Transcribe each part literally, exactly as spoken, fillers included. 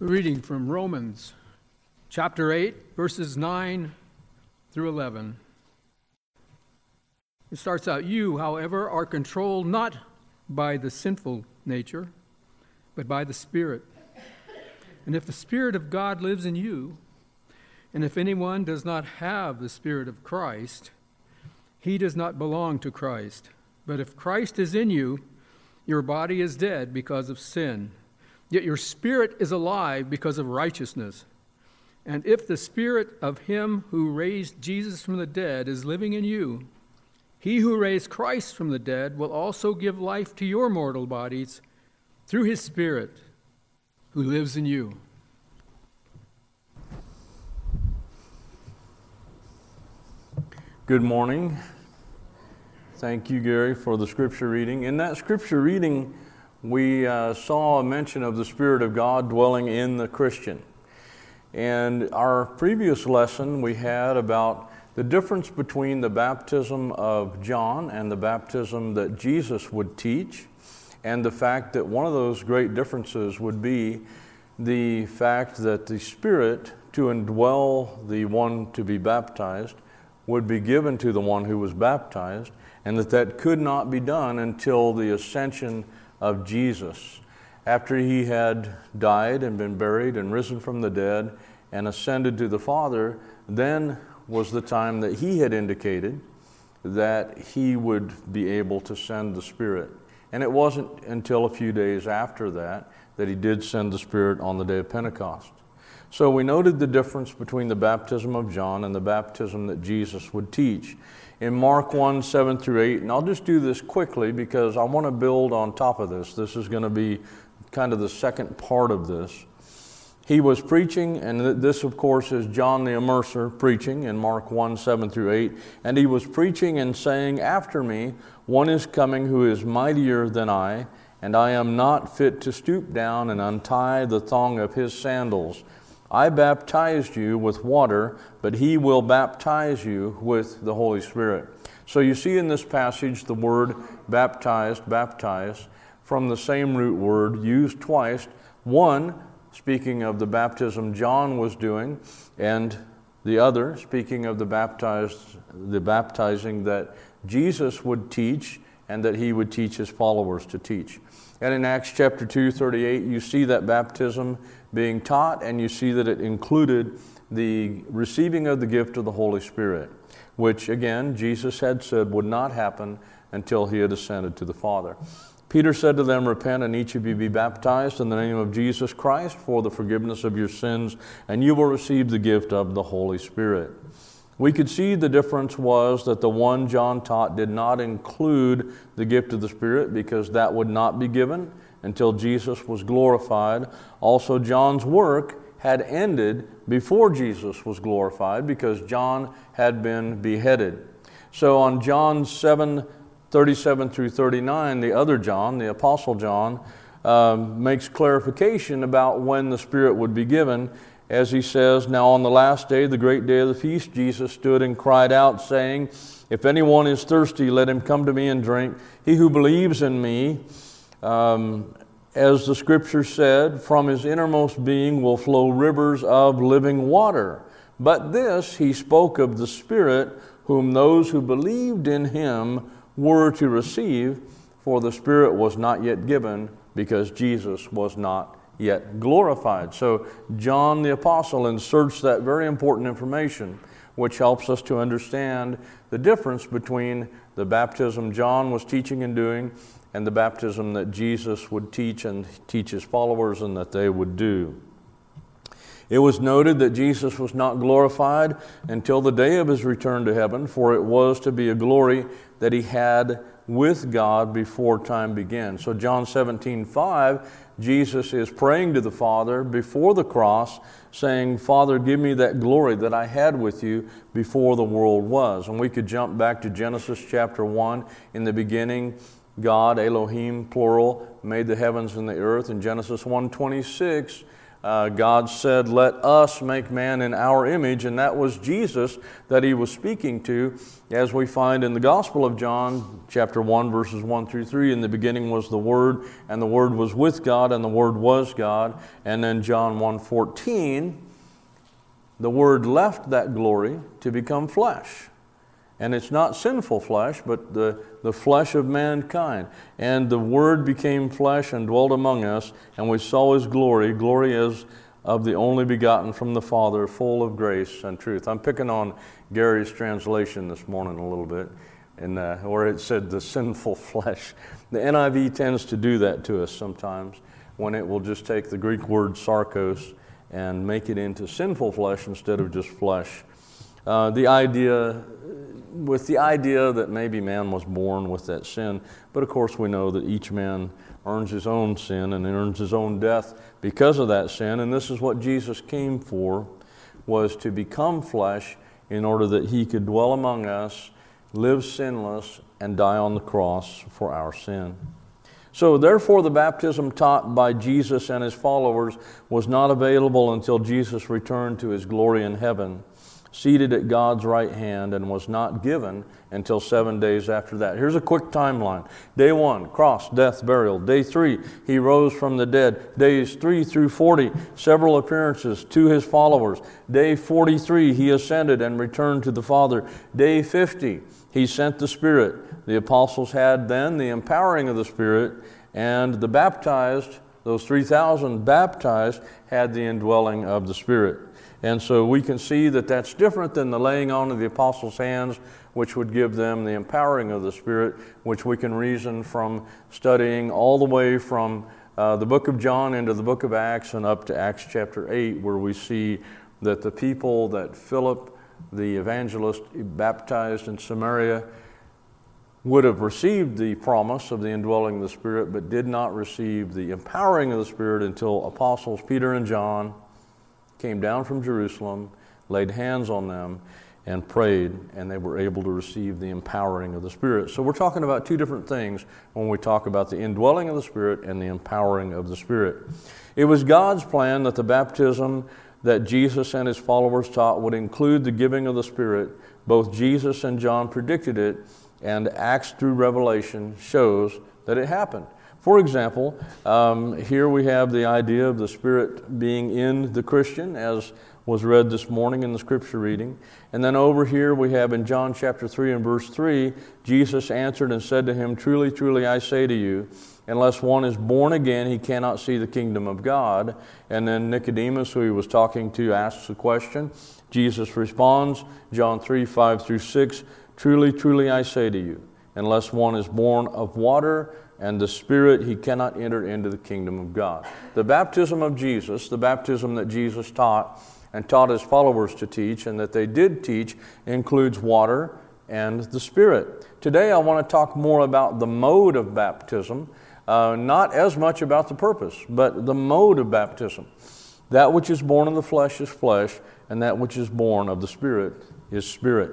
Reading from Romans chapter eight, verses nine through eleven. It starts out, "You, however, are controlled not by the sinful nature, but by the Spirit. And if the Spirit of God lives in you, and if anyone does not have the Spirit of Christ, he does not belong to Christ. But if Christ is in you, your body is dead because of sin, yet your spirit is alive because of righteousness. And if the Spirit of him who raised Jesus from the dead is living in you, he who raised Christ from the dead will also give life to your mortal bodies through his Spirit who lives in you." Good morning. Thank you, Gary, for the scripture reading. In that scripture reading, we uh, saw a mention of the Spirit of God dwelling in the Christian. And our previous lesson we had about the difference between the baptism of John and the baptism that Jesus would teach, and the fact that one of those great differences would be the fact that the Spirit to indwell the one to be baptized would be given to the one who was baptized, and that that could not be done until the ascension of Jesus. After he had died and been buried and risen from the dead and ascended to the Father, then was the time that he had indicated that he would be able to send the Spirit. And it wasn't until a few days after that that he did send the Spirit on the day of Pentecost. So we noted the difference between the baptism of John and the baptism that Jesus would teach. In Mark one, seven through eight, and I'll just do this quickly because I want to build on top of this. This is going to be kind of the second part of this. He was preaching, and this of course is John the Immerser preaching in Mark one, seven through eight, and he was preaching and saying, "After me, one is coming who is mightier than I, and I am not fit to stoop down and untie the thong of his sandals. I baptized you with water, but he will baptize you with the Holy Spirit." So you see in this passage the word baptized, baptize, from the same root word used twice. One, speaking of the baptism John was doing, and the other, speaking of the baptized, the baptizing that Jesus would teach and that he would teach his followers to teach. And in Acts chapter two, thirty-eight, you see that baptism being taught, and you see that it included the receiving of the gift of the Holy Spirit, which again, Jesus had said would not happen until he had ascended to the Father. Peter said to them, "Repent and each of you be baptized in the name of Jesus Christ for the forgiveness of your sins, and you will receive the gift of the Holy Spirit." We could see the difference was that the one John taught did not include the gift of the Spirit because that would not be given until Jesus was glorified. Also, John's work had ended before Jesus was glorified because John had been beheaded. So on John seven, thirty-seven through thirty-nine, the other John, the Apostle John, um, makes clarification about when the Spirit would be given. As he says, "Now on the last day, the great day of the feast, Jesus stood and cried out, saying, 'If anyone is thirsty, let him come to me and drink. He who believes in me, um, as the scripture said, from his innermost being will flow rivers of living water.' But this he spoke of the Spirit, whom those who believed in him were to receive, for the Spirit was not yet given, because Jesus was not yet glorified." So John the Apostle inserts that very important information, which helps us to understand the difference between the baptism John was teaching and doing and the baptism that Jesus would teach and teach his followers and that they would do. It was noted that Jesus was not glorified until the day of his return to heaven, for it was to be a glory that he had with God before time began. So John seventeen five, Jesus is praying to the Father before the cross, saying, "Father, give me that glory that I had with you before the world was." And we could jump back to Genesis chapter one. In the beginning, God, Elohim, plural, made the heavens and the earth. In Genesis one twenty-six, uh, God said, let us make man in our image, and that was Jesus that he was speaking to, as we find in the Gospel of John, chapter one, verses one through three. In the beginning was the Word, and the Word was with God, and the Word was God. And then John one fourteen, the Word left that glory to become flesh. And it's not sinful flesh, but the, the flesh of mankind. And the Word became flesh and dwelt among us, and we saw His glory. Glory as of the only begotten from the Father, full of grace and truth. I'm picking on Gary's translation this morning a little bit, and uh, where it said the sinful flesh. The N I V tends to do that to us sometimes, when it will just take the Greek word sarkos and make it into sinful flesh instead of just flesh. Uh, the idea, with the idea that maybe man was born with that sin, but of course we know that each man earns his own sin and earns his own death because of that sin, and this is what Jesus came for, was to become flesh in order that he could dwell among us, live sinless, and die on the cross for our sin. So therefore the baptism taught by Jesus and his followers was not available until Jesus returned to his glory in heaven, seated at God's right hand, and was not given until seven days after that. Here's a quick timeline. Day one, cross, death, burial. Day three, he rose from the dead. Days three through forty, several appearances to his followers. Day forty-three, he ascended and returned to the Father. Day fifty, he sent the Spirit. The apostles had then the empowering of the Spirit, and the baptized, those three thousand baptized, had the indwelling of the Spirit. And so we can see that that's different than the laying on of the apostles' hands, which would give them the empowering of the Spirit, which we can reason from studying all the way from uh, the book of John into the book of Acts and up to Acts chapter eight, where we see that the people that Philip, the evangelist, baptized in Samaria, would have received the promise of the indwelling of the Spirit, but did not receive the empowering of the Spirit until apostles Peter and John came down from Jerusalem, laid hands on them, and prayed, and they were able to receive the empowering of the Spirit. So we're talking about two different things when we talk about the indwelling of the Spirit and the empowering of the Spirit. It was God's plan that the baptism that Jesus and his followers taught would include the giving of the Spirit. Both Jesus and John predicted it, and Acts through Revelation shows that it happened. For example, um, here we have the idea of the Spirit being in the Christian, as was read this morning in the scripture reading. And then over here we have in John chapter three and verse three, Jesus answered and said to him, "Truly, truly, I say to you, unless one is born again, he cannot see the kingdom of God." And then Nicodemus, who he was talking to, asks the question. Jesus responds, John three, five through six, "Truly, truly, I say to you, unless one is born of water and the Spirit, he cannot enter into the kingdom of God." The baptism of Jesus, the baptism that Jesus taught and taught his followers to teach, and that they did teach, includes water and the Spirit. Today I want to talk more about the mode of baptism, uh, not as much about the purpose, but the mode of baptism. That which is born of the flesh is flesh, and that which is born of the Spirit is spirit.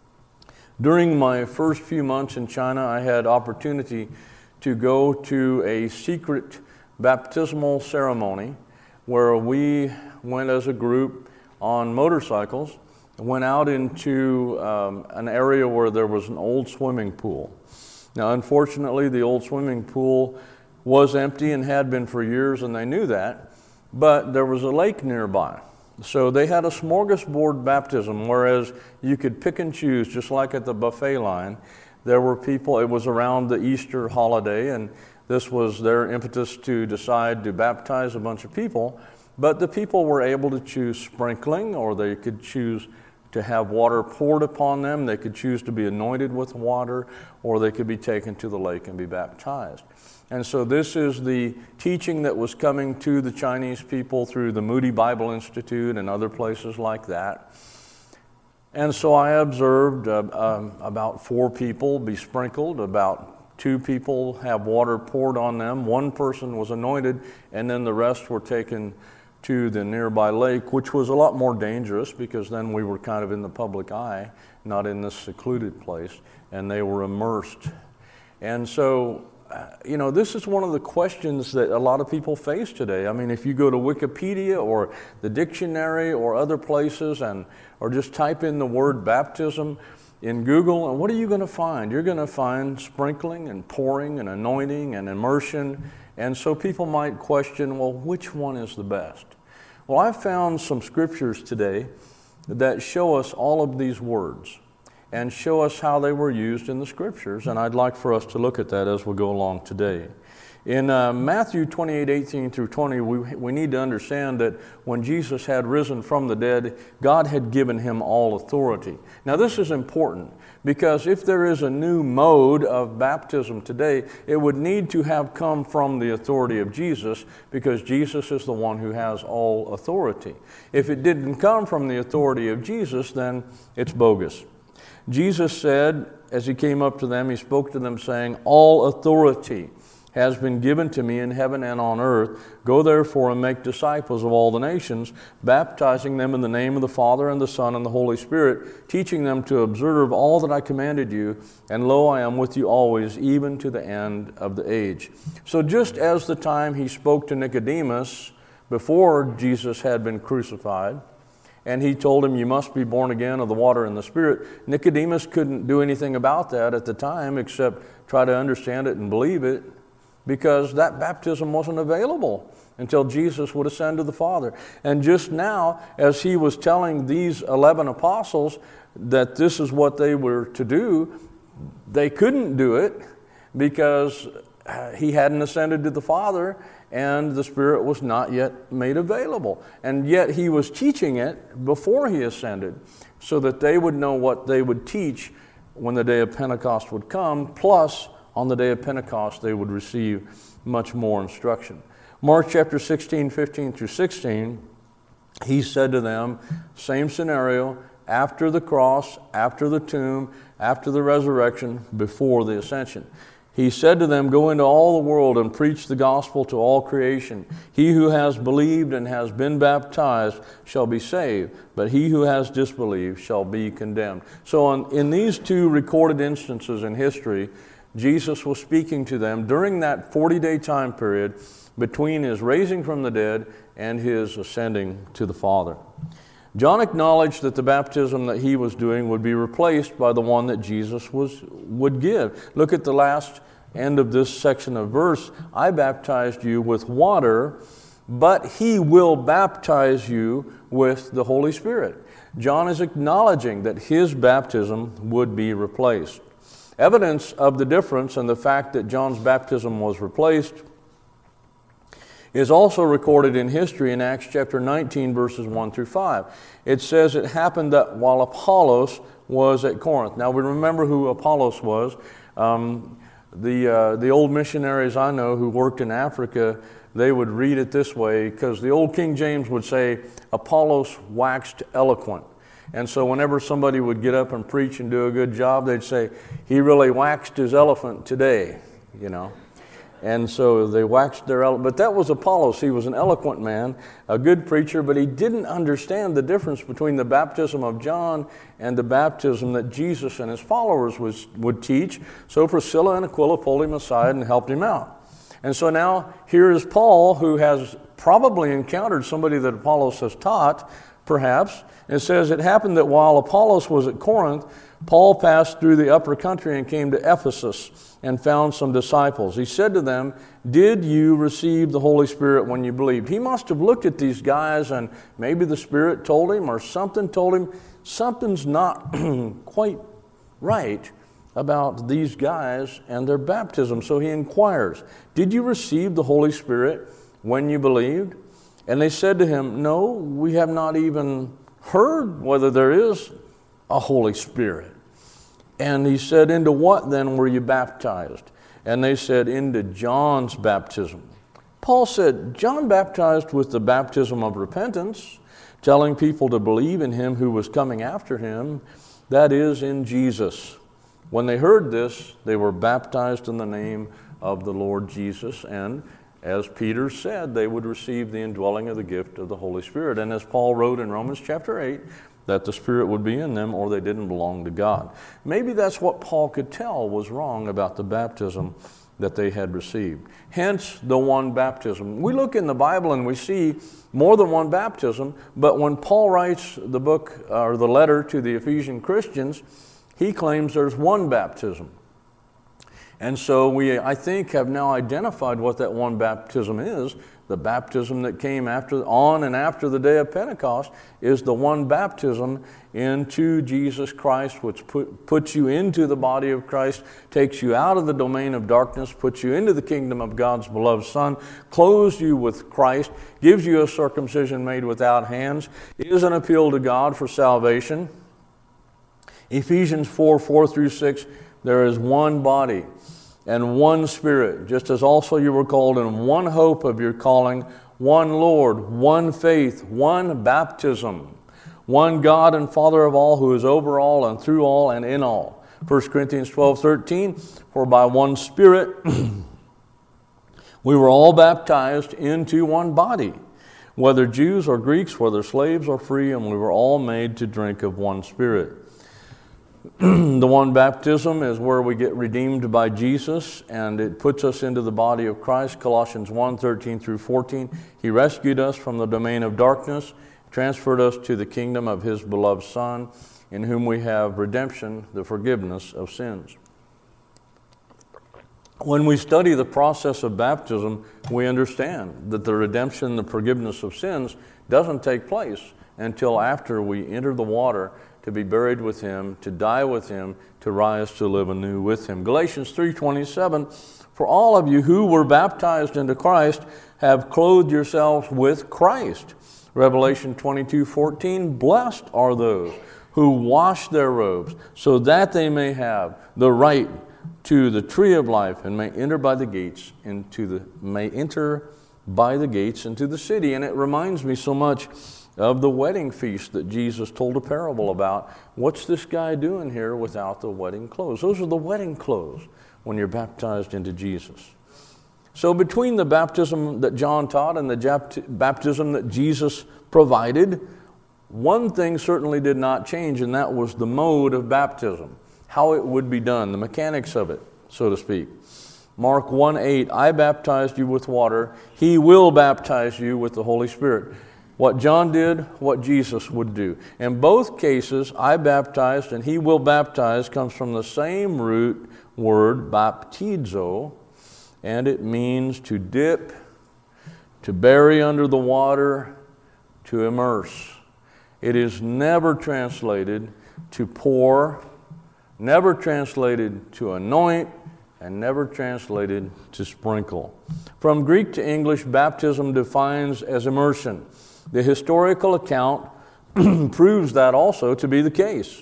During my first few months in China, I had opportunity to go to a secret baptismal ceremony where we went as a group on motorcycles and went out into um, an area where there was an old swimming pool. Now, unfortunately, the old swimming pool was empty and had been for years, and they knew that, but there was a lake nearby. So they had a smorgasbord baptism, whereas you could pick and choose, just like at the buffet line. There were people, it was around the Easter holiday, and this was their impetus to decide to baptize a bunch of people. But the people were able to choose sprinkling, or they could choose to have water poured upon them. They could choose to be anointed with water, or they could be taken to the lake and be baptized. And so this is the teaching that was coming to the Chinese people through the Moody Bible Institute and other places like that. And so I observed uh, um, about four people be sprinkled, about two people have water poured on them, one person was anointed, and then the rest were taken to the nearby lake, which was a lot more dangerous because then we were kind of in the public eye, not in this secluded place, and they were immersed. And so you know, this is one of the questions that a lot of people face today. I mean, if you go to Wikipedia or the dictionary or other places and or just type in the word baptism in Google, and what are you going to find? You're going to find sprinkling and pouring and anointing and immersion. And so people might question, well, which one is the best? Well, I found some scriptures today that show us all of these words and show us how they were used in the scriptures, and I'd like for us to look at that as we go along today. In uh, Matthew twenty-eight, eighteen through twenty, we, we need to understand that when Jesus had risen from the dead, God had given him all authority. Now this is important because if there is a new mode of baptism today, it would need to have come from the authority of Jesus, because Jesus is the one who has all authority. If it didn't come from the authority of Jesus, then it's bogus. Jesus said, as he came up to them, he spoke to them saying, all authority has been given to me in heaven and on earth. Go therefore and make disciples of all the nations, baptizing them in the name of the Father and the Son and the Holy Spirit, teaching them to observe all that I commanded you. And lo, I am with you always, even to the end of the age. So just as the time he spoke to Nicodemus before Jesus had been crucified, and he told him, you must be born again of the water and the Spirit. Nicodemus couldn't do anything about that at the time except try to understand it and believe it, because that baptism wasn't available until Jesus would ascend to the Father. And just now, as he was telling these eleven apostles that this is what they were to do, they couldn't do it because he hadn't ascended to the Father, and the Spirit was not yet made available. And yet he was teaching it before he ascended, so that they would know what they would teach when the day of Pentecost would come, plus on the day of Pentecost they would receive much more instruction. Mark chapter sixteen, fifteen through sixteen, he said to them, same scenario, after the cross, after the tomb, after the resurrection, before the ascension. He said to them, go into all the world and preach the gospel to all creation. He who has believed and has been baptized shall be saved, but he who has disbelieved shall be condemned. So on, in these two recorded instances in history, Jesus was speaking to them during that forty-day time period between his raising from the dead and his ascending to the Father. John acknowledged that the baptism that he was doing would be replaced by the one that Jesus was would give. Look at the last end of this section of verse. I baptized you with water, but he will baptize you with the Holy Spirit. John is acknowledging that his baptism would be replaced. Evidence of the difference and the fact that John's baptism was replaced is also recorded in history in Acts chapter nineteen, verses one through five. It says it happened that while Apollos was at Corinth. Now we remember who Apollos was. Um, the, uh, the old missionaries I know who worked in Africa, they would read it this way, because the old King James would say, Apollos waxed eloquent. And so whenever somebody would get up and preach and do a good job, they'd say, he really waxed his elephant today, you know. And so they waxed their elephant. But that was Apollos. He was an eloquent man, a good preacher, but he didn't understand the difference between the baptism of John and the baptism that Jesus and his followers was, would teach. So Priscilla and Aquila pulled him aside and helped him out. And so now here is Paul, who has probably encountered somebody that Apollos has taught, perhaps. It says, it happened that while Apollos was at Corinth, Paul passed through the upper country and came to Ephesus and found some disciples. He said to them, did you receive the Holy Spirit when you believed? He must have looked at these guys, and maybe the Spirit told him or something told him, something's not quite right about these guys and their baptism. So he inquires, did you receive the Holy Spirit when you believed? And they said to him, no, we have not even heard whether there is a Holy Spirit. And he said, into what then were you baptized? And they said, into John's baptism. Paul said, John baptized with the baptism of repentance, telling people to believe in him who was coming after him, that is, in Jesus. When they heard this, they were baptized in the name of the Lord Jesus, and as Peter said, they would receive the indwelling of the gift of the Holy Spirit. And as Paul wrote in Romans chapter eight, that the Spirit would be in them or they didn't belong to God. Maybe that's what Paul could tell was wrong about the baptism that they had received. Hence the one baptism. We look in the Bible and we see more than one baptism, but when Paul writes the book or the letter to the Ephesian Christians, he claims there's one baptism. And so we, I think, have now identified what that one baptism is. The baptism that came after, on and after the day of Pentecost is the one baptism into Jesus Christ, which put, puts you into the body of Christ, takes you out of the domain of darkness, puts you into the kingdom of God's beloved Son, clothes you with Christ, gives you a circumcision made without hands, is an appeal to God for salvation. Ephesians four, four through six, there is one body and one Spirit, just as also you were called in one hope of your calling, one Lord, one faith, one baptism, one God and Father of all, who is over all and through all and in all. First Corinthians twelve, thirteen, for by one Spirit we were all baptized into one body, whether Jews or Greeks, whether slaves or free, and we were all made to drink of one Spirit. The one baptism is where we get redeemed by Jesus, and it puts us into the body of Christ. Colossians one, thirteen through fourteen. He rescued us from the domain of darkness, transferred us to the kingdom of His beloved Son, in whom we have redemption, the forgiveness of sins. When we study the process of baptism, we understand that the redemption, the forgiveness of sins doesn't take place until after we enter the water to be buried with Him, to die with Him, to rise to live anew with Him. Galatians three twenty-seven, for all of you who were baptized into Christ have clothed yourselves with Christ. Revelation twenty-two fourteen, blessed are those who wash their robes, so that they may have the right to the tree of life and may enter by the gates into the may enter by the gates into the city. And it reminds me so much of the wedding feast that Jesus told a parable about. What's this guy doing here without the wedding clothes? Those are the wedding clothes when you're baptized into Jesus. So between the baptism that John taught and the baptism that Jesus provided, one thing certainly did not change, and that was the mode of baptism, how it would be done, the mechanics of it, so to speak. Mark one eight, I baptized you with water. He will baptize you with the Holy Spirit. What John did, what Jesus would do. In both cases, I baptized and He will baptize comes from the same root word, baptizo, and it means to dip, to bury under the water, to immerse. It is never translated to pour, never translated to anoint, and never translated to sprinkle. From Greek to English, baptism defines as immersion. The historical account proves that also to be the case.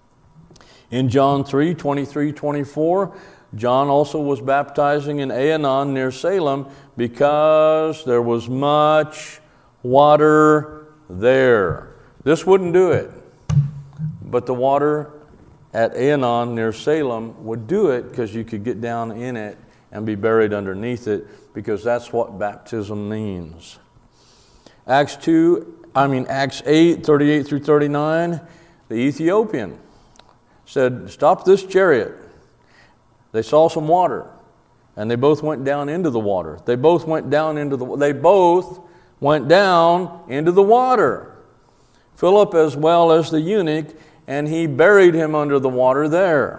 In John three, twenty-three, twenty-four, John also was baptizing in Aenon near Salem because there was much water there. This wouldn't do it, but the water at Aenon near Salem would do it because you could get down in it and be buried underneath it, because that's what baptism means. Acts two, I mean Acts eight, thirty-eight through thirty-nine, the Ethiopian said, stop this chariot. They saw some water, and they both went down into the water. They both went down into the they both went down into the water. Philip as well as the eunuch, and he buried him under the water there.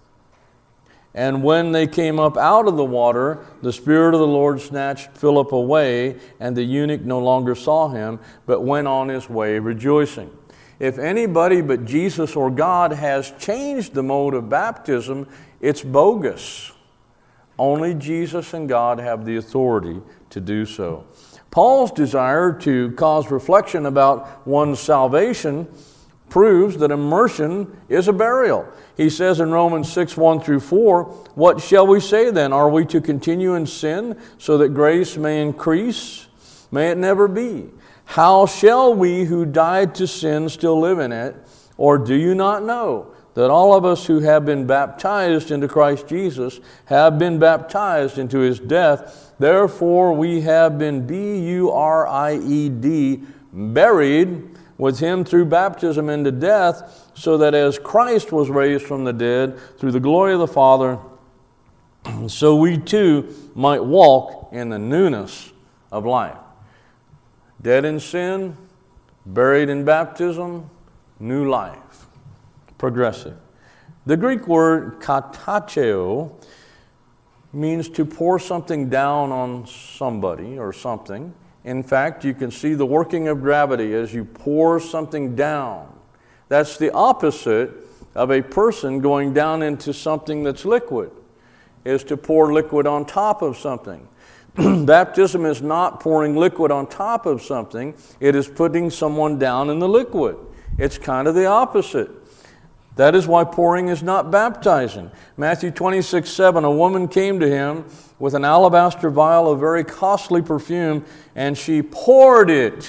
And when they came up out of the water, the Spirit of the Lord snatched Philip away, and the eunuch no longer saw him, but went on his way rejoicing. If anybody but Jesus or God has changed the mode of baptism, it's bogus. Only Jesus and God have the authority to do so. Paul's desire to cause reflection about one's salvation proves that immersion is a burial. He says in Romans six, one through four, what shall we say then? Are we to continue in sin so that grace may increase? May it never be. How shall we who died to sin still live in it? Or do you not know that all of us who have been baptized into Christ Jesus have been baptized into His death? Therefore we have been B U R I E D, buried with Him through baptism into death, so that as Christ was raised from the dead through the glory of the Father, so we too might walk in the newness of life. Dead in sin, buried in baptism, new life. Progressive. The Greek word katateo means to pour something down on somebody or something. In fact, you can see the working of gravity as you pour something down. That's the opposite of a person going down into something that's liquid, is to pour liquid on top of something. Baptism is not pouring liquid on top of something. It is putting someone down in the liquid. It's kind of the opposite. That is why pouring is not baptizing. Matthew twenty-six seven, a woman came to him with an alabaster vial of very costly perfume, and she poured it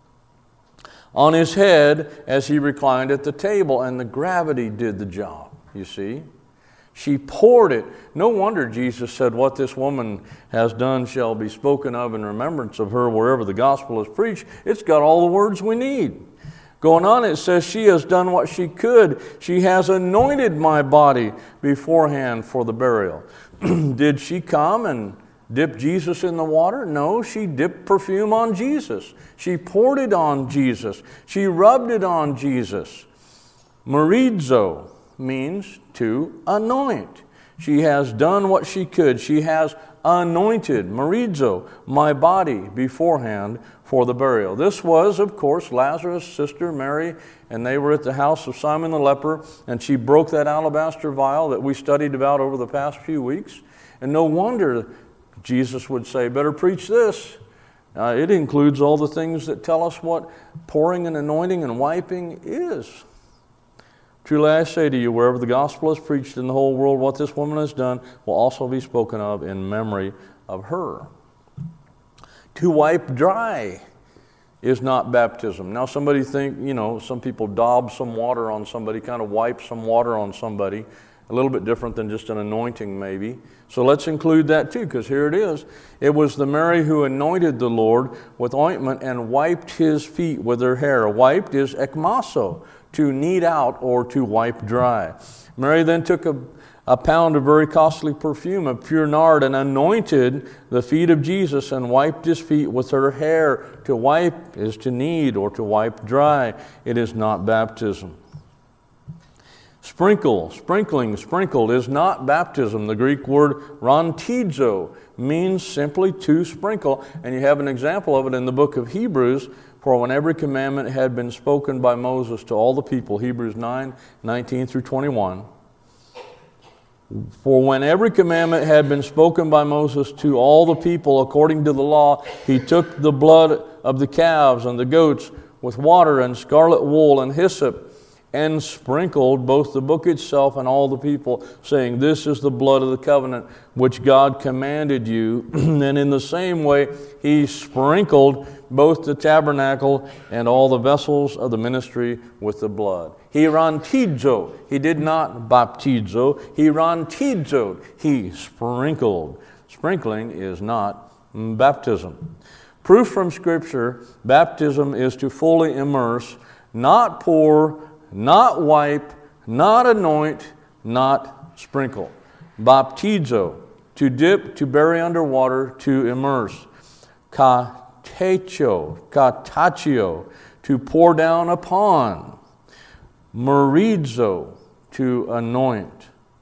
on his head as he reclined at the table, and the gravity did the job, you see. She poured it. No wonder Jesus said, what this woman has done shall be spoken of in remembrance of her wherever the gospel is preached. It's got all the words we need. Going on, it says she has done what she could. She has anointed my body beforehand for the burial. Did she come and dip Jesus in the water? No, she dipped perfume on Jesus. She poured it on Jesus. She rubbed it on Jesus. Marizo means to anoint. She has done what she could. She has anointed, marizo, my body beforehand for the burial. This was, of course, Lazarus' sister Mary, and they were at the house of Simon the leper, and she broke that alabaster vial that we studied about over the past few weeks. And no wonder Jesus would say, better preach this. Uh, it includes all the things that tell us what pouring and anointing and wiping is. Truly I say to you, wherever the gospel is preached in the whole world, what this woman has done will also be spoken of in memory of her. To wipe dry is not baptism. Now somebody think, you know, some people daub some water on somebody, kind of wipe some water on somebody. A little bit different than just an anointing maybe. So let's include that too, because here it is. It was the Mary who anointed the Lord with ointment and wiped his feet with her hair. Wiped is ekmaso, to knead out or to wipe dry. Mary then took a, a pound of very costly perfume of pure nard and anointed the feet of Jesus and wiped his feet with her hair. To wipe is to knead or to wipe dry. It is not baptism. Sprinkle, sprinkling, sprinkled is not baptism. The Greek word rantizo means simply to sprinkle, and you have an example of it in the book of Hebrews. For when every commandment had been spoken by Moses to all the people, Hebrews nine, nineteen through twenty-one. For when every commandment had been spoken by Moses to all the people according to the law, he took the blood of the calves and the goats with water and scarlet wool and hyssop, and sprinkled both the book itself and all the people, saying, this is the blood of the covenant which God commanded you. And in the same way, he sprinkled both the tabernacle and all the vessels of the ministry with the blood. He rantizo. He did not baptizo. He rantizoed. He sprinkled. Sprinkling is not baptism. Proof from Scripture, baptism is to fully immerse, not pour, not wipe, not anoint, not sprinkle. Baptizo, to dip, to bury under water, to immerse. Katecho, katachio, to pour down upon. Marizo, to anoint.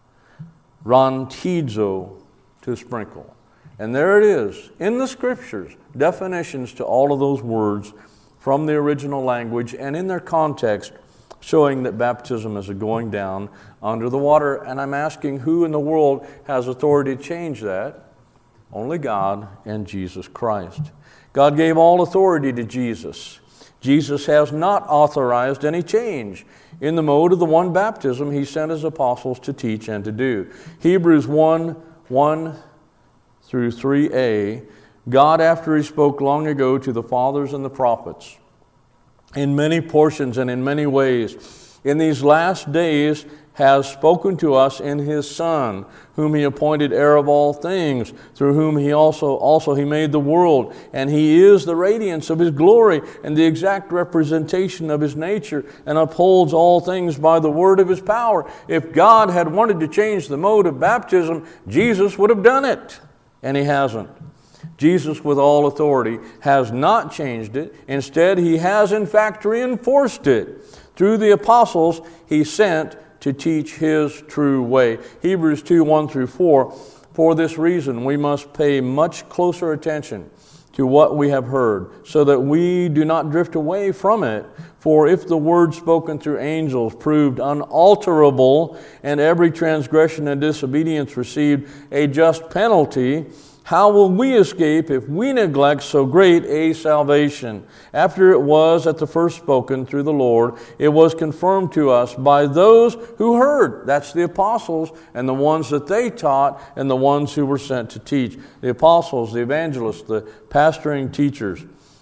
Rantizo, to sprinkle. And there it is, in the Scriptures, definitions to all of those words from the original language and in their context, showing that baptism is a going down under the water. And I'm asking, who in the world has authority to change that? Only God and Jesus Christ. God gave all authority to Jesus. Jesus has not authorized any change in the mode of the one baptism he sent his apostles to teach and to do. Hebrews one, one through three a, God, after he spoke long ago to the fathers and the prophets, in many portions and in many ways, in these last days has spoken to us in his Son, whom he appointed heir of all things, through whom he also also he made the world, and he is the radiance of his glory and the exact representation of his nature, and upholds all things by the word of his power. If God had wanted to change the mode of baptism, Jesus would have done it, and he hasn't. Jesus, with all authority, has not changed it. Instead, he has in fact reinforced it through the apostles he sent to teach his true way. Hebrews two, one through four, for this reason we must pay much closer attention to what we have heard, so that we do not drift away from it. For if the word spoken through angels proved unalterable, and every transgression and disobedience received a just penalty, how will we escape if we neglect so great a salvation? After it was at the first spoken through the Lord, it was confirmed to us by those who heard. That's the apostles and the ones that they taught and the ones who were sent to teach. The apostles, the evangelists, the pastoring teachers.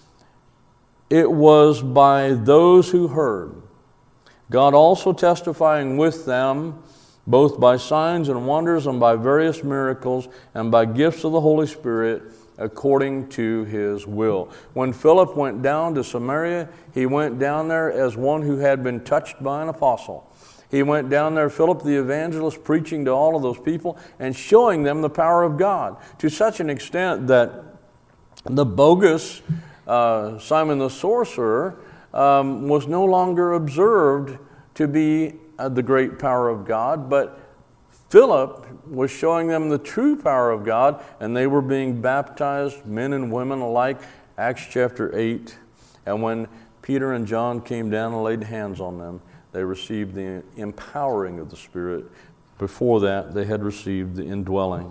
It was by those who heard. God also testifying with them, both by signs and wonders and by various miracles and by gifts of the Holy Spirit according to his will. When Philip went down to Samaria, he went down there as one who had been touched by an apostle. He went down there, Philip the evangelist, preaching to all of those people and showing them the power of God to such an extent that the bogus uh, Simon the sorcerer um, was no longer observed to be Uh, the great power of God, but Philip was showing them the true power of God, and they were being baptized, men and women alike. Acts chapter eight. And when Peter and John came down and laid hands on them, they received the empowering of the Spirit. Before that, they had received the indwelling.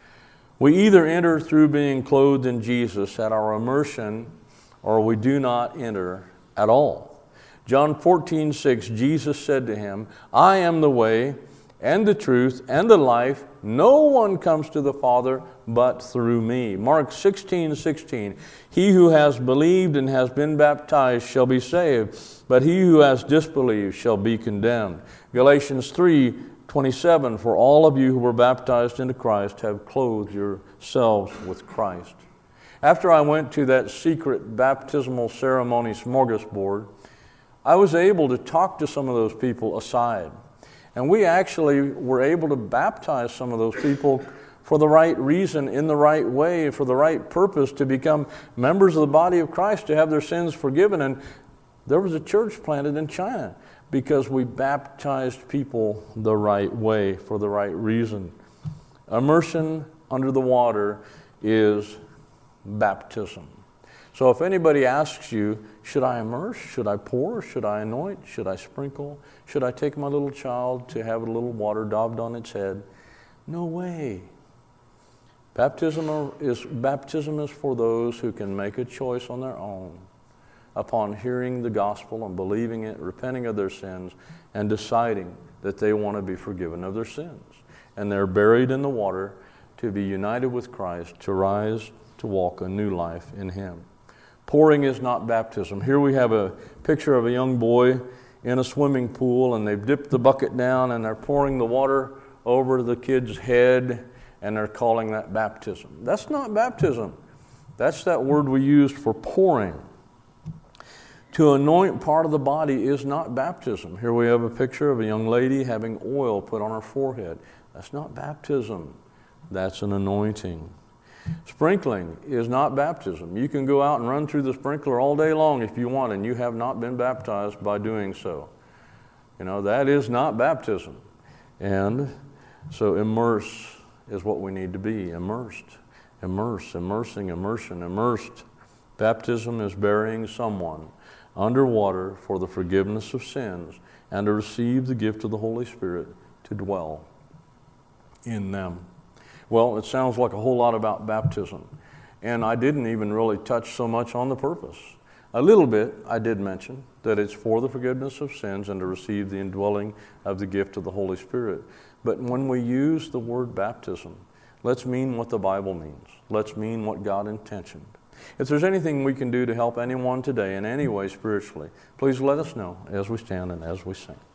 We either enter through being clothed in Jesus at our immersion, or we do not enter at all. John fourteen, six, Jesus said to him, I am the way and the truth and the life. No one comes to the Father but through me. Mark sixteen, sixteen, he who has believed and has been baptized shall be saved, but he who has disbelieved shall be condemned. Galatians three, twenty-seven, for all of you who were baptized into Christ have clothed yourselves with Christ. After I went to that secret baptismal ceremony smorgasbord, I was able to talk to some of those people aside. And we actually were able to baptize some of those people for the right reason, in the right way, for the right purpose, to become members of the body of Christ, to have their sins forgiven. And there was a church planted in China because we baptized people the right way, for the right reason. Immersion under the water is baptism. So if anybody asks you, should I immerse? Should I pour? Should I anoint? Should I sprinkle? Should I take my little child to have a little water daubed on its head? No way. Baptism is, baptism is for those who can make a choice on their own upon hearing the gospel and believing it, repenting of their sins, and deciding that they want to be forgiven of their sins. And they're buried in the water to be united with Christ, to rise to walk a new life in him. Pouring is not baptism. Here we have a picture of a young boy in a swimming pool, and they've dipped the bucket down and they're pouring the water over the kid's head, and they're calling that baptism. That's not baptism. That's that word we used for pouring. To anoint part of the body is not baptism. Here we have a picture of a young lady having oil put on her forehead. That's not baptism. That's an anointing. Sprinkling is not baptism. You can go out and run through the sprinkler all day long if you want, and you have not been baptized by doing so. You know, that is not baptism. And so immerse is what we need to be, immersed. Immerse, immersing, immersion, immersed. Baptism is burying someone underwater for the forgiveness of sins and to receive the gift of the Holy Spirit to dwell in them. Well, it sounds like a whole lot about baptism, and I didn't even really touch so much on the purpose. A little bit I did mention that it's for the forgiveness of sins and to receive the indwelling of the gift of the Holy Spirit. But when we use the word baptism, let's mean what the Bible means. Let's mean what God intentioned. If there's anything we can do to help anyone today in any way spiritually, please let us know as we stand and as we sing.